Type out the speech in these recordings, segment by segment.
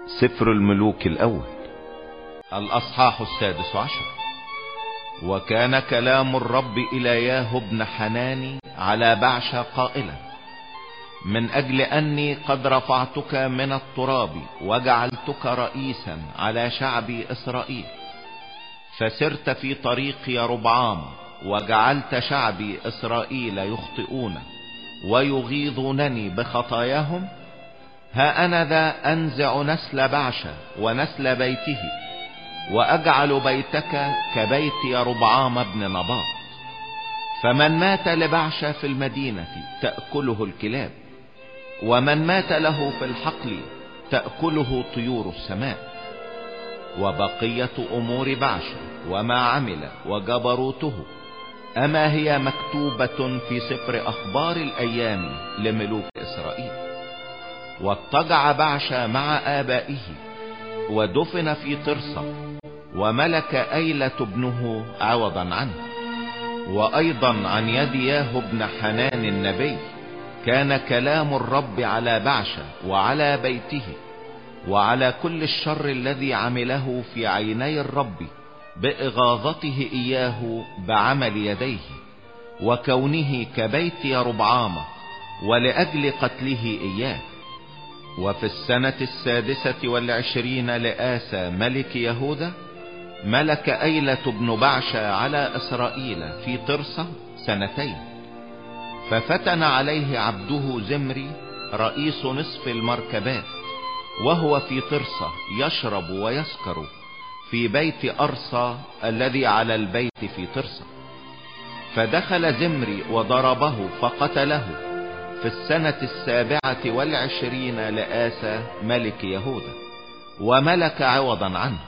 سفر الملوك الأول الأصحاح 16. وكان كلام الرب إلى ياهو بن حناني على بعشة قائلا: من أجل أني قد رفعتك من التراب وجعلتك رئيسا على شعب إسرائيل، فسرت في طريق يربعام وجعلت شعبي إسرائيل يخطئون ويغيظونني بخطاياهم، ها أنا ذا أنزع نسل بعشة ونسل بيته وأجعل بيتك كبيت يربعام بن نباط. فمن مات لبعشة في المدينة تأكله الكلاب، ومن مات له في الحقل تأكله طيور السماء. وبقية أمور بعشة وما عمل وجبروته أما هي مكتوبة في سفر أخبار الأيام لملوك إسرائيل؟ واضطجع بعشة مع آبائه ودفن في ترصة، وملك أيلة ابنه عوضا عنه. وأيضا عن يد ياهو بن حنان النبي كان كلام الرب على بعشة وعلى بيته وعلى كل الشر الذي عمله في عيني الرب بإغاظته إياه بعمل يديه وكونه كبيت يربعام ولأجل قتله إياه. وفي السنة 26 لآسى ملك يهوذا ملك أيلة بن بعشة على إسرائيل في ترصة 2 ففتن عليه عبده زمري رئيس نصف المركبات، وهو في ترصة يشرب ويسكر في بيت أرصى الذي على البيت في ترصة. فدخل زمري وضربه فقتله في السنة 27 لآسى ملك يهوذا، وملك عوضا عنه.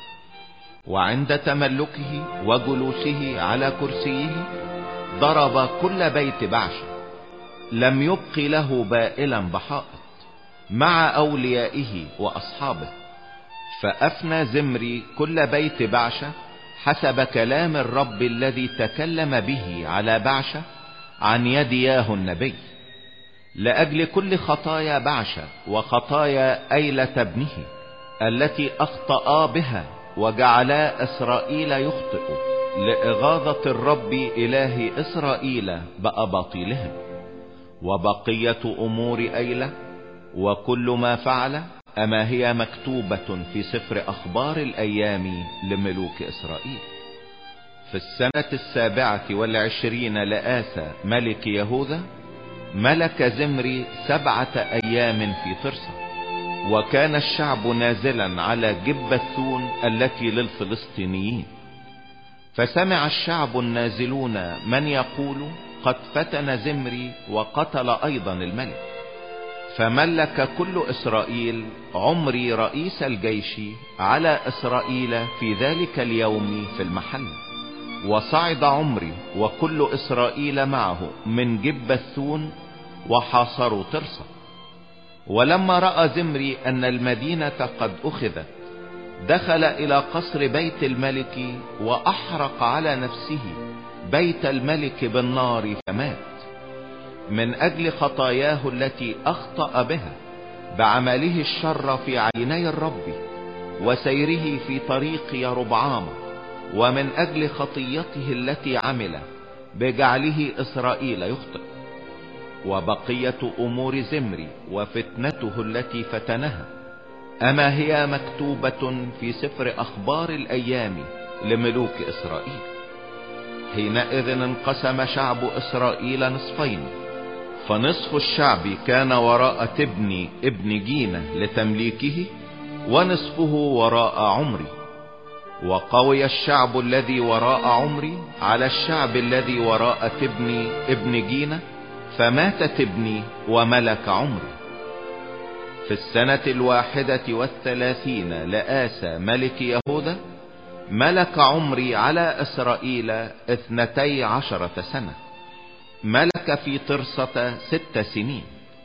وعند تملكه وجلوسه على كرسيه ضرب كل بيت بعشة، لم يبق له بائلا بحائط مع أوليائه وأصحابه. فأفنى زمري كل بيت بعشة حسب كلام الرب الذي تكلم به على بعشة عن يد ياهو النبي، لأجل كل خطايا بعشة وخطايا أيلة ابنه التي أخطأ بها وجعلا إسرائيل يخطئ لإغاظة الرب إله إسرائيل بأباطيلهم. وبقية أمور أيلة وكل ما فعل أما هي مكتوبة في سفر أخبار الأيام لملوك إسرائيل. في السنة 27 لآسى ملك يهوذا ملك زمري 7 أيام في ترصة، وكان الشعب نازلا على جبثون التي للفلسطينيين. فسمع الشعب النازلون من يقول: قد فتن زمري وقتل أيضا الملك. فملك كل إسرائيل عمري رئيس الجيش على إسرائيل في ذلك اليوم في المحل، وصعد عمري وكل إسرائيل معه من جبثون وحاصروا ترصة. ولما رأى زمري أن المدينة قد أخذت دخل إلى قصر بيت الملك وأحرق على نفسه بيت الملك بالنار فمات، من أجل خطاياه التي أخطأ بها بعمله الشر في عيني الرب وسيره في طريق يربعام، ومن أجل خطيته التي عمل بجعله إسرائيل يخطئ. وبقية أمور زمري وفتنته التي فتنها أما هي مكتوبة في سفر أخبار الأيام لملوك إسرائيل. حينئذ انقسم شعب إسرائيل نصفين، فنصف الشعب كان وراء تبني ابن جينة لتمليكه، ونصفه وراء عمري. وقوي الشعب الذي وراء عمري على الشعب الذي وراء تبني ابن جينة، فمات تبني وملك عمري. في السنة 31 لآسى ملك يهوذا ملك عمري على إسرائيل 12 سنة، ملك في ترصة 6 سنين.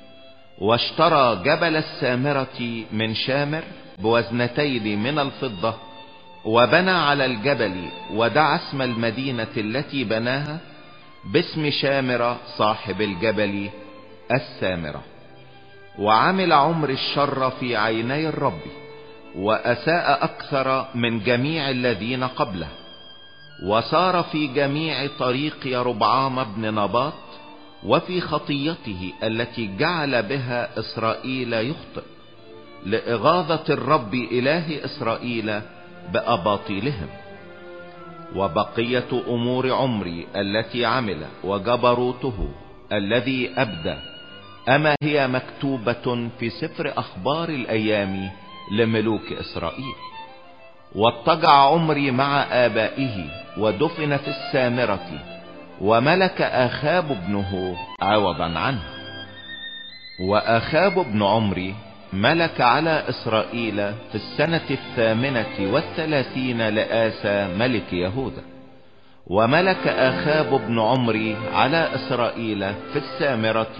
واشترى جبل السامرة من شامر بوزنتين من الفضة، وبنى على الجبل ودعا اسم المدينة التي بناها باسم شامر صاحب الجبل السامرة. وعمل عمر الشر في عيني الرب وأساء أكثر من جميع الذين قبله، وسار في جميع طريق يربعام بن نباط وفي خطيته التي جعل بها إسرائيل يخطئ، لإغاظة الرب إله إسرائيل بأباطيلهم. وبقية أمور عمري التي عمل وجبروته الذي أبدى، أما هي مكتوبة في سفر أخبار الأيام لملوك إسرائيل. واضطجع عمري مع آبائه ودفن في السامرة، وملك آخاب ابنه عوضا عنه. وآخاب ابن عمري ملك على إسرائيل في السنة 38 لآسى ملك يهوذا. وملك آخاب ابن عمري على إسرائيل في السامرة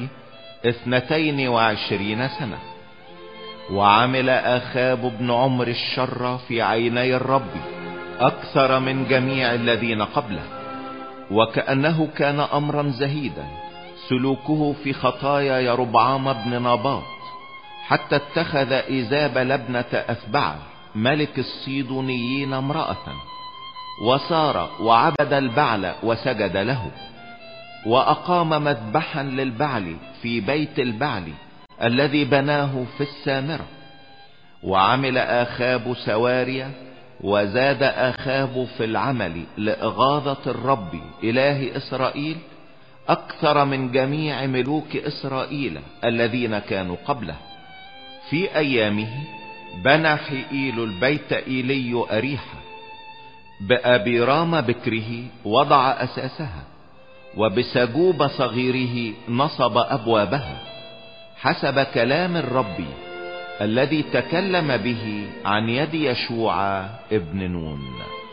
22 سنة. وعمل آخاب ابن عمري الشر في عيني الرب أكثر من جميع الذين قبله، وكأنه كان أمرا زهيدا سلوكه في خطايا يربعام بن نباط، حتى اتخذ إيزابل ابنة أثبعل ملك الصيدونيين امرأة، وسار وعبد البعل وسجد له، وأقام مذبحا للبعل في بيت البعل الذي بناه في السامرة. وعمل آخاب سواريا، وزاد آخاب في العمل لإغاظة الرب إله إسرائيل أكثر من جميع ملوك إسرائيل الذين كانوا قبله. في أيامه بنى حئيل البيت إيلي أريحة، بأبيرام بكره وضع أساسها، وبسجوب صغيره نصب أبوابها، حسب كلام الرب الذي تكلم به عن يد يشوع ابن نون.